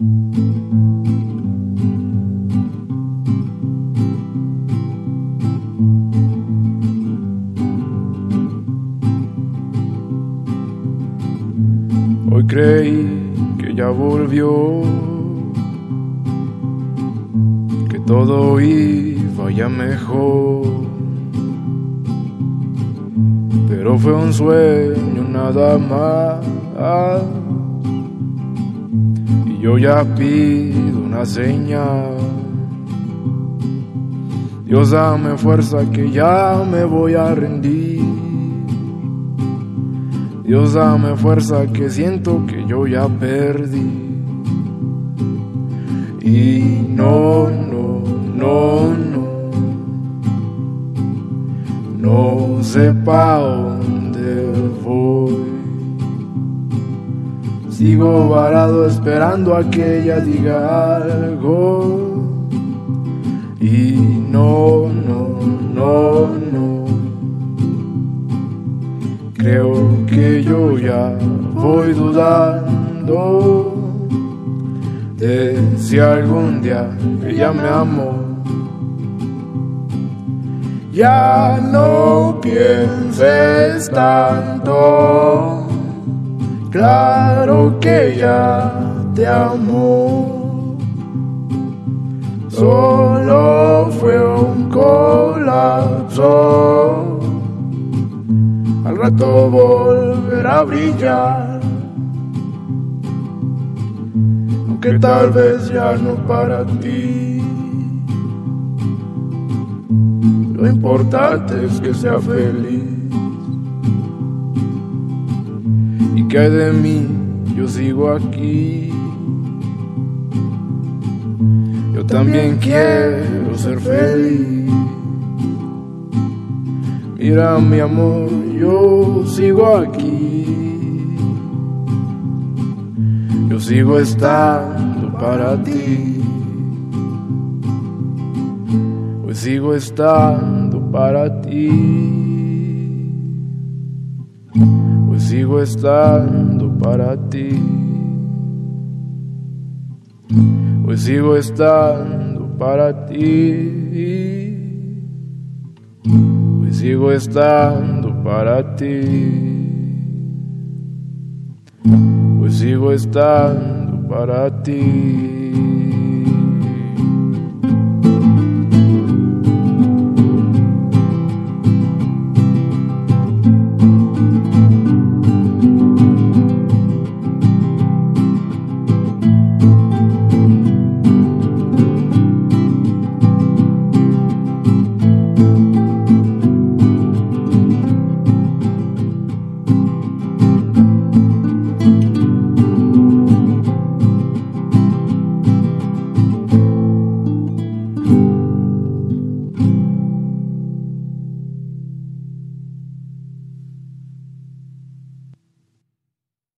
Hoy creí que ya volvió, que todo iba ya mejor, pero fue un sueño nada más. Y yo ya pido una señal. Dios, dame fuerza que ya me voy a rendir. Dios, dame fuerza que siento que yo ya perdí. Y no sé pa' dónde voy. Sigo varado esperando a que ella diga algo. Y no. Creo que yo ya voy dudando de si algún día ella me amó. Ya no pienses tanto, claro que ya te amó. Solo fue un colapso, al rato volverá a brillar, aunque tal vez ya no para ti. Lo importante es que sea feliz. ¿Y qué hay de mí? Yo sigo aquí. Yo también quiero ser feliz. Mira mi amor, yo sigo aquí. Yo sigo estando para ti. Hoy sigo estando para ti. Hoy sigo estando para ti. Hoy sigo estando para ti. Hoy sigo estando para ti. Hoy sigo estando para ti.